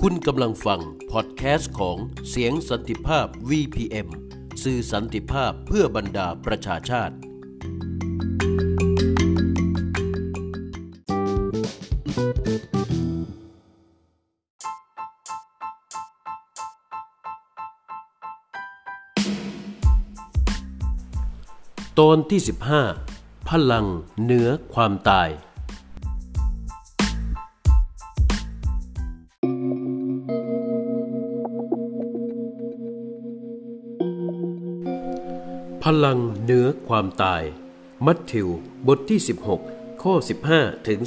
คุณกำลังฟังพอดแคสต์ของเสียงสันติภาพ VPM สื่อสันติภาพเพื่อบรรดาประชาชาติตอนที่15พลังเหนือความตายพลังเหนือความตายมัทธิวบทที่16ข้อ15ถึง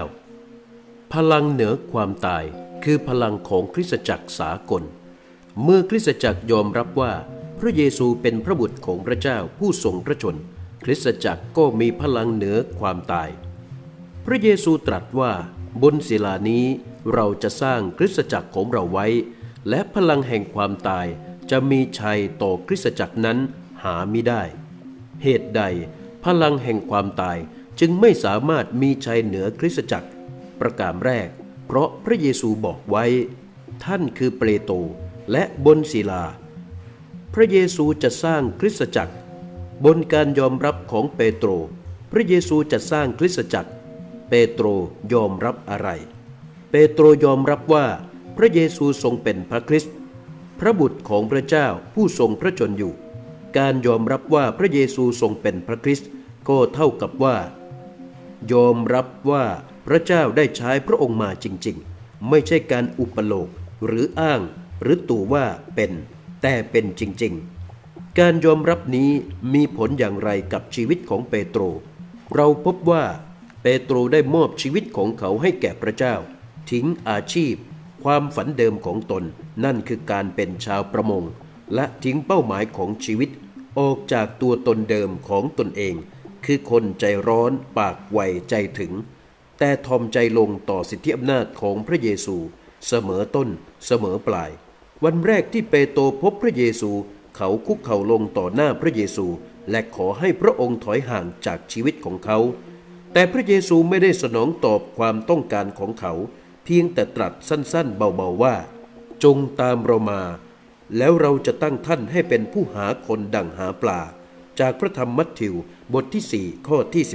19พลังเหนือความตายคือพลังของคริสตจักรสากลเมื่อคริสตจักรยอมรับว่าพระเยซูเป็นพระบุตรของพระเจ้าผู้ทรงพระชนคริสตจักรก็มีพลังเหนือความตายพระเยซูตรัสว่าบนศิลานี้เราจะสร้างคริสตจักรของเราไว้และพลังแห่งความตายจะมีชัยต่อคริสตจักรนั้นหามิได้เหตุใดพลังแห่งความตายจึงไม่สามารถมีชัยเหนือคริสตจักรประการแรกเพราะพระเยซูบอกไว้ท่านคือเปโตรและบนศิลาพระเยซูจะสร้างคริสตจักรบนการยอมรับของเปโตรพระเยซูจะสร้างคริสตจักรเปโตรยอมรับอะไรเปโตรยอมรับว่าพระเยซูทรงเป็นพระคริสต์พระบุตรของพระเจ้าผู้ทรงพระชนอยู่การยอมรับว่าพระเยซูทรงเป็นพระคริสต์ก็เท่ากับว่ายอมรับว่าพระเจ้าได้ใช้พระองค์มาจริงๆไม่ใช่การอุปโลกหรืออ้างหรือตู่ว่าเป็นแต่เป็นจริงๆการยอมรับนี้มีผลอย่างไรกับชีวิตของเปโตรเราพบว่าเปโตรได้มอบชีวิตของเขาให้แก่พระเจ้าทิ้งอาชีพความฝันเดิมของตนนั่นคือการเป็นชาวประมงและทิ้งเป้าหมายของชีวิตออกจากตัวตนเดิมของตนเองคือคนใจร้อนปากไวใจถึงแต่ทอมใจลงต่อสิทธิอำนาจของพระเยซูเสมอต้นเสมอปลายวันแรกที่เปโตรพบพระเยซูเขาคุกเข่าลงต่อหน้าพระเยซูและขอให้พระองค์ถอยห่างจากชีวิตของเขาแต่พระเยซูไม่ได้สนองตอบความต้องการของเขาเพียงแต่ตรัสสั้นๆเบาๆว่าจงตามเรามาแล้วเราจะตั้งท่านให้เป็นผู้หาคนดั่งหาปลาจากพระธรรมมัทธิวบทที่4ข้อที่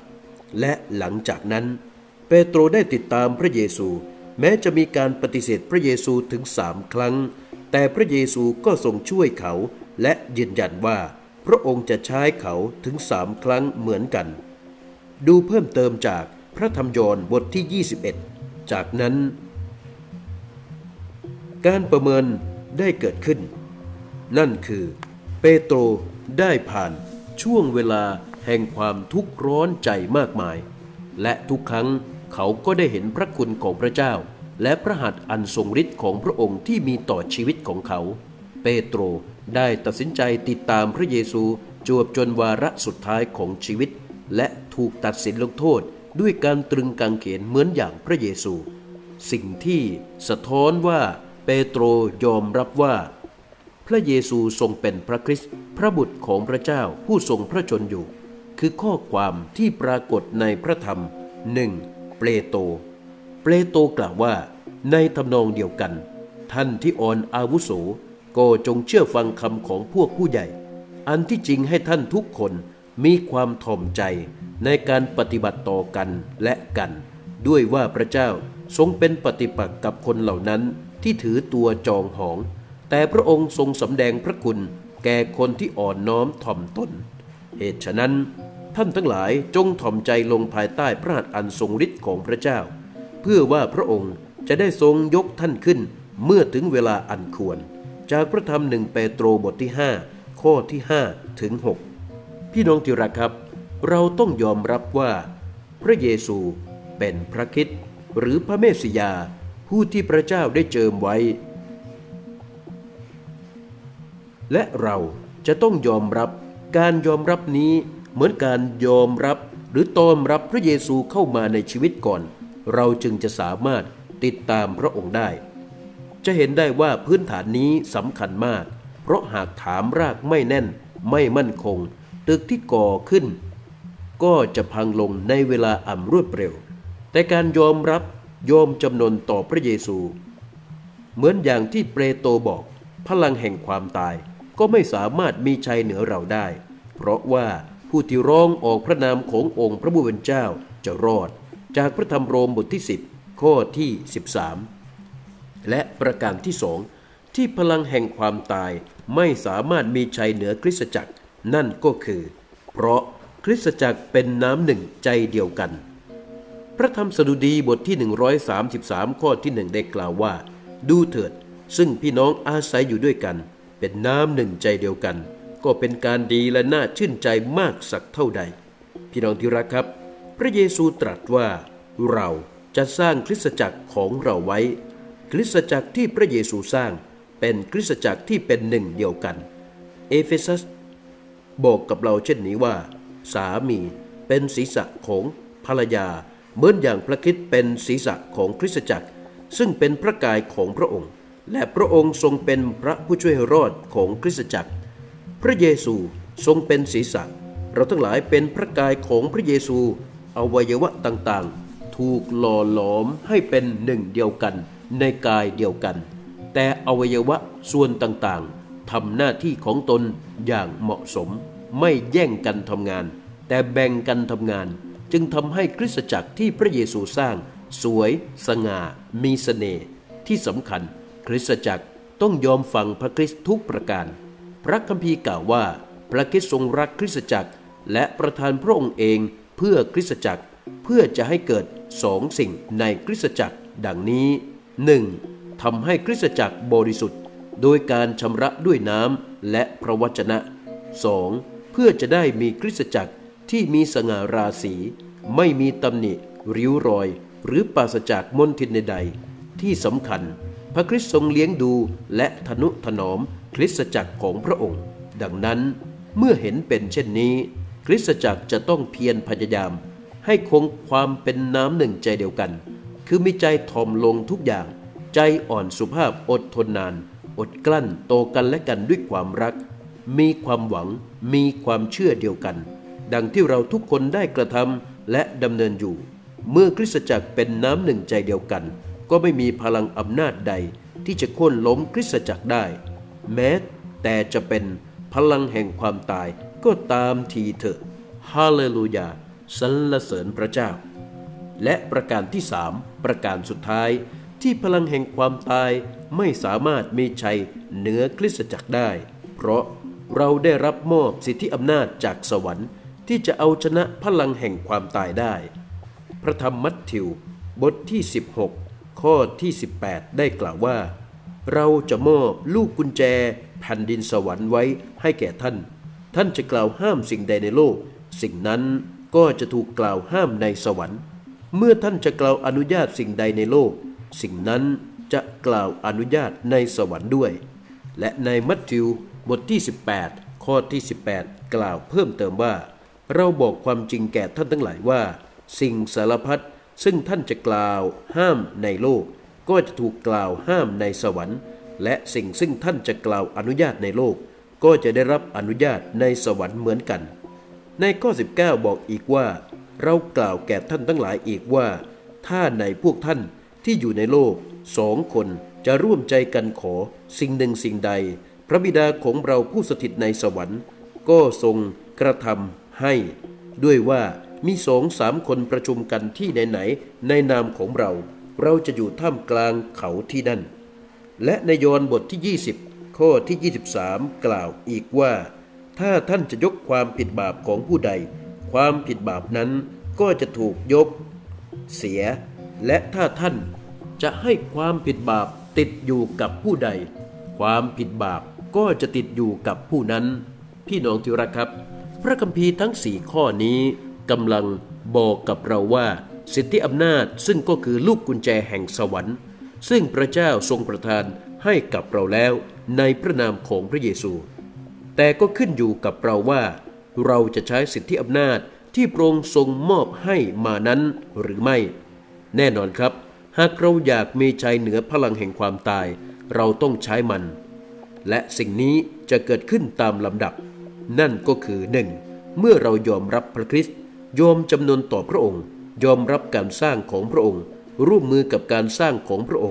19และหลังจากนั้นเปโตรได้ติดตามพระเยซูแม้จะมีการปฏิเสธพระเยซูถึง3 ครั้งแต่พระเยซูก็ทรงช่วยเขาและยืนยันว่าพระองค์จะใช้เขาถึง3 ครั้งเหมือนกันดูเพิ่มเติมจากพระธรรมยอห์นบทที่21จากนั้นการประเมินได้เกิดขึ้นนั่นคือเปโตรได้ผ่านช่วงเวลาแห่งความทุกข์ร้อนใจมากมายและทุกครั้งเขาก็ได้เห็นพระคุณของพระเจ้าและพระหัตถ์อันทรงฤทธิ์ของพระองค์ที่มีต่อชีวิตของเขาเปโตรได้ตัดสินใจติดตามพระเยซูจวบจนวาระสุดท้ายของชีวิตและถูกตัดสินลงโทษด้วยการตรึงกางเขนเหมือนอย่างพระเยซูสิ่งที่สะท้อนว่าเปโตรยอมรับว่าพระเยซูทรงเป็นพระคริสต์พระบุตรของพระเจ้าผู้ทรงพระชนอยู่คือข้อความที่ปรากฏในพระธรรม1เปโตรกล่าวว่าในทำนองเดียวกันท่านที่อ่อนอาวุโสก็จงเชื่อฟังคำของพวกผู้ใหญ่อันที่จริงให้ท่านทุกคนมีความถ่อมใจในการปฏิบัติต่อกันและกันด้วยว่าพระเจ้าทรงเป็นปฏิปักษ์กับคนเหล่านั้นที่ถือตัวจองหองแต่พระองค์ทรงสำแดงพระคุณแก่คนที่อ่อนน้อมถ่อมตนเหตุฉะนั้นท่านทั้งหลายจงถ่อมใจลงภายใต้พระหัตถ์อันทรงฤทธิ์ของพระเจ้าเพื่อว่าพระองค์จะได้ทรงยกท่านขึ้นเมื่อถึงเวลาอันควรจากพระธรรม1เปโตรบทที่5ข้อที่5ถึง6พี่น้องที่รักครับเราต้องยอมรับว่าพระเยซูเป็นพระคริสต์หรือพระเมสสิยาผู้ที่พระเจ้าได้เจิมไว้และเราจะต้องยอมรับการยอมรับนี้เหมือนการยอมรับหรือต้อนรับพระเยซูเข้ามาในชีวิตก่อนเราจึงจะสามารถติดตามพระองค์ได้จะเห็นได้ว่าพื้นฐานนี้สำคัญมากเพราะหากฐานรากไม่แน่นไม่มั่นคงตึกที่ก่อขึ้นก็จะพังลงในเวลาอันรวดเร็วแต่การยอมรับยอมจำนนต่อพระเยซูเหมือนอย่างที่เปโตรบอกพลังแห่งความตายก็ไม่สามารถมีชัยเหนือเราได้เพราะว่าผู้ที่ร้องออกพระนามขององค์พระผู้เป็นเจ้าจะรอดจากพระธรรมโรมบทที่10ข้อที่13และประการที่2ที่พลังแห่งความตายไม่สามารถมีชัยเหนือคริสตจักรนั่นก็คือเพราะคริสตจักรเป็นน้ำหนึ่งใจเดียวกันพระธรรมสดุดีบทที่133ข้อที่1ได้กล่าวว่าดูเถิดซึ่งพี่น้องอาศัยอยู่ด้วยกันเป็นน้ำหนึ่งใจเดียวกันก็เป็นการดีและน่าชื่นใจมากสักเท่าใดพี่น้องที่รักครับพระเยซูตรัสว่าเราจะสร้างคริสตจักรของเราไว้คริสตจักรที่พระเยซูสร้างเป็นคริสตจักรที่เป็นหนึ่งเดียวกันเอเฟซัสบอกกับเราเช่นนี้ว่าสามีเป็นศีรษะของภรรยาเหมือนอย่างพระคริสต์เป็นศีรษะของคริสตจักรซึ่งเป็นพระกายของพระองค์และพระองค์ทรงเป็นพระผู้ช่วยให้รอดของคริสตจักรพระเยซูทรงเป็นศีรษะเราทั้งหลายเป็นพระกายของพระเยซูอวัยวะต่างๆถูกหล่อหลอมให้เป็นหนึ่งเดียวกันในกายเดียวกันแต่อวัยวะส่วนต่างๆทำหน้าที่ของตนอย่างเหมาะสมไม่แย่งกันทำงานแต่แบ่งกันทำงานจึงทำให้คริสตจักรที่พระเยซูสร้างสวยสง่ามีเสน่ห์ที่สำคัญคริสตจักรต้องยอมฟังพระคริสต์ทุกประการพระคัมภีร์กล่าวว่าพระคริสต์ทรงรักคริสตจักรและประทานพระองค์เองเพื่อคริสตจักรเพื่อจะให้เกิด2สิ่งในคริสตจักรดังนี้ 1. ทำให้คริสตจักรบริสุทธิ์โดยการชำระด้วยน้ำและพระวจนะ 2. เพื่อจะได้มีคริสตจักรที่มีสง่าราศีไม่มีตำหนิริ้วรอยหรือปราศจากมลทินใดๆที่สำคัญพระคริสต์ทรงเลี้ยงดูและทนุถนอมคริสตจักรของพระองค์ดังนั้นเมื่อเห็นเป็นเช่นนี้คริสตจักรจะต้องเพียรพยายามให้คงความเป็นน้ำหนึ่งใจเดียวกันคือมีใจถ่อมลงทุกอย่างใจอ่อนสุภาพอดทนนานอดกลั้นโตกันและกันด้วยความรักมีความหวังมีความเชื่อเดียวกันดังที่เราทุกคนได้กระทำและดำเนินอยู่เมื่อคริสตจักรเป็นน้ำหนึ่งใจเดียวกันก็ไม่มีพลังอำนาจใดที่จะโค่นล้มคริสตจักรได้แม้แต่จะเป็นพลังแห่งความตายก็ตามทีเถอะฮาเลลูยาสรรเสริญพระเจ้าและประการที่3ประการสุดท้ายที่พลังแห่งความตายไม่สามารถมีชัยเหนือคริสตจักรได้เพราะเราได้รับมอบสิทธิอำนาจจากสวรรค์ที่จะเอาชนะพลังแห่งความตายได้พระธรรมมัทธิวบทที่16ข้อที่18ได้กล่าวว่าเราจะมอบลูกกุญแจแผ่นดินสวรรค์ไว้ให้แก่ท่านท่านจะกล่าวห้ามสิ่งใดในโลกสิ่งนั้นก็จะถูกกล่าวห้ามในสวรรค์เมื่อท่านจะกล่าวอนุญาตสิ่งใดในโลกสิ่งนั้นจะกล่าวอนุญาตในสวรรค์ด้วยและในมัทธิวบทที่18ข้อที่18กล่าวเพิ่มเติมว่าเราบอกความจริงแก่ท่านทั้งหลายว่าสิ่งสารพัดซึ่งท่านจะกล่าวห้ามในโลกก็จะถูกกล่าวห้ามในสวรรค์และสิ่งซึ่งท่านจะกล่าวอนุญาตในโลกก็จะได้รับอนุญาตในสวรรค์เหมือนกันในข้อ19บอกอีกว่าเรากล่าวแก่ท่านทั้งหลายอีกว่าถ้าในพวกท่านที่อยู่ในโลก2 คนจะร่วมใจกันขอสิ่งหนึ่งสิ่งใดพระบิดาของเราผู้สถิตในสวรรค์ก็ทรงกระทำให้ด้วยว่ามี2-3 คนประชุมกันที่ไหนๆในนามของเราจะอยู่ท่ามกลางเขาที่นั่นและในยอห์นบทที่20ข้อที่23กล่าวอีกว่าถ้าท่านจะยกความผิดบาปของผู้ใดความผิดบาปนั้นก็จะถูกยกเสียและถ้าท่านจะให้ความผิดบาปติดอยู่กับผู้ใดความผิดบาปก็จะติดอยู่กับผู้นั้นพี่น้องที่รักครับพระคัมภีร์ทั้ง4ข้อนี้กำลังบอกกับเราว่าสิทธิอำนาจซึ่งก็คือลูกกุญแจแห่งสวรรค์ซึ่งพระเจ้าทรงประทานให้กับเราแล้วในพระนามของพระเยซูแต่ก็ขึ้นอยู่กับเราว่าเราจะใช้สิทธิอำนาจที่พระองค์ทรงมอบให้มานั้นหรือไม่แน่นอนครับหากเราอยากมีชัยเหนือพลังแห่งความตายเราต้องใช้มันและสิ่งนี้จะเกิดขึ้นตามลำดับนั่นก็คือ 1. เมื่อเรายอมรับพระคริสต์ยอมจำนนต่อพระองค์ยอมรับการสร้างของพระองค์ร่วมมือกับการสร้างของพระองค์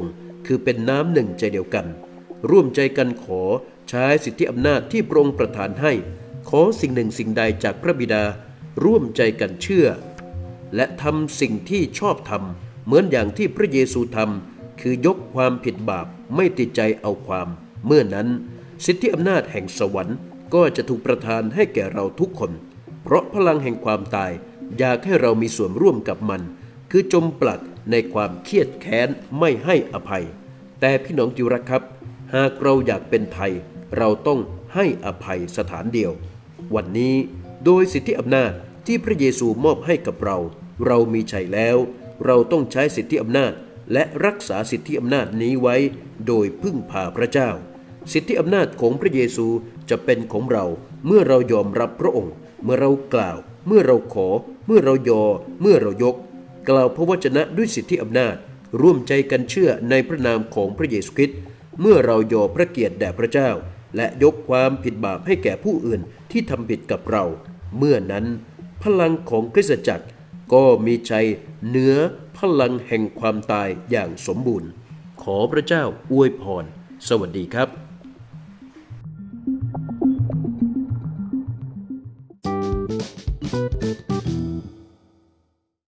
คือเป็นน้ำหนึ่งใจเดียวกันร่วมใจกันขอใช้สิทธิอำนาจที่พระองค์ประทานให้ขอสิ่งหนึ่งสิ่งใดจากพระบิดาร่วมใจกันเชื่อและทำสิ่งที่ชอบธรรมเหมือนอย่างที่พระเยซูทำคือยกความผิดบาปไม่ติดใจเอาความเมื่อนั้นสิทธิอำนาจแห่งสวรรค์ก็จะถูกประทานให้แก่เราทุกคนเพราะพลังแห่งความตายอยากให้เรามีส่วนร่วมกับมันคือจมปลักในความเครียดแค้นไม่ให้อภัยแต่พี่น้องที่รักครับหากเราอยากเป็นไทยเราต้องให้อภัยสถานเดียววันนี้โดยสิทธิอำนาจที่พระเยซูมอบให้กับเรามีชัยแล้วเราต้องใช้สิทธิอำนาจและรักษาสิทธิอำนาจนี้ไว้โดยพึ่งพาพระเจ้าสิทธิอำนาจของพระเยซูจะเป็นของเราเมื่อเรายอมรับพระองค์เมื่อเรากล่าวเมื่อเราขอเมื่อเรายอเมื่อเรายกกล่าวพระวจนะด้วยสิทธิอำนาจร่วมใจกันเชื่อในพระนามของพระเยซูคริสต์เมื่อเรายอพระเกียรติแด่พระเจ้าและยกความผิดบาปให้แก่ผู้อื่นที่ทำผิดกับเราเมื่อนั้นพลังของคริสตจักรก็มีชัยเหนือพลังแห่งความตายอย่างสมบูรณ์ขอพระเจ้าอวยพรสวัสดีครับ